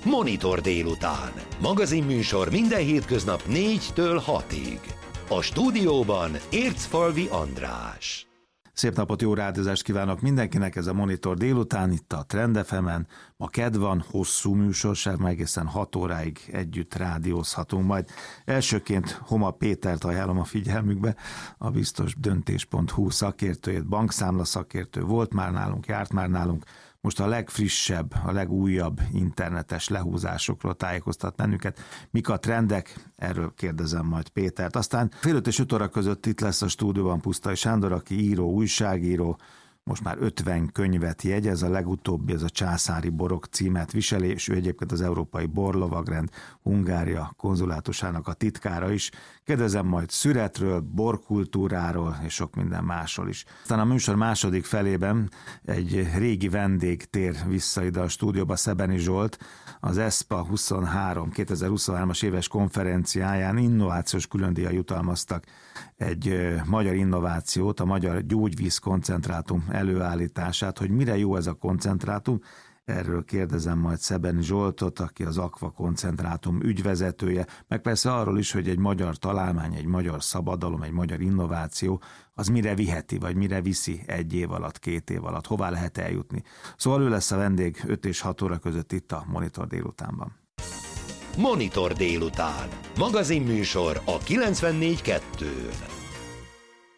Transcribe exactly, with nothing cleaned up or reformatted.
Monitor délután. Magazinműsor minden hétköznap négytől hatig. A stúdióban Ércfalvi András. Szép napot, jó rádiózást kívánok mindenkinek, ez a Monitor délután, itt a Trend ef emen. Ma kedd van, hosszú műsorság, meg egészen hat óráig együtt rádiózhatunk majd. Elsőként Homa Pétert ajánlom a figyelmükbe, a biztos döntés pont hu szakértőjét, bankszámla szakértő, volt már nálunk, járt már nálunk, most a legfrissebb, a legújabb internetes lehúzásokról tájékoztat bennünket. Mik a trendek? Erről kérdezem majd Pétert. Aztán fél öt és öt óra között itt lesz a stúdióban Pusztai Sándor, aki író, újságíró, most már ötven könyvet jegyez, a legutóbbi ez a Császári borok címet viseli, és ő egyébként az Európai Borlovagrend Hungária konzulátusának a titkára is. Kérdezem majd szüretről, borkultúráról és sok minden másról is. Aztán a műsor második felében egy régi vendég tér vissza ide a stúdióba, Szebeni Zsolt, az eszpa huszonhárom, kétezer-huszonhármas éves konferenciáján innovációs különdíjjal jutalmaztak egy magyar innovációt, a magyar gyógyvíz koncentrátum előállítását. Hogy mire jó ez a koncentrátum, erről kérdezem majd Szebeni Zsoltot, aki az Aqua koncentrátum ügyvezetője, meg persze arról is, hogy egy magyar találmány, egy magyar szabadalom, egy magyar innováció, az mire viheti, vagy mire viszi egy év alatt, két év alatt, hová lehet eljutni. Szóval ő lesz a vendég öt és hat óra között itt a Monitor délutánban. Monitor délután. Magazinműsor a kilencvennégy kettőn.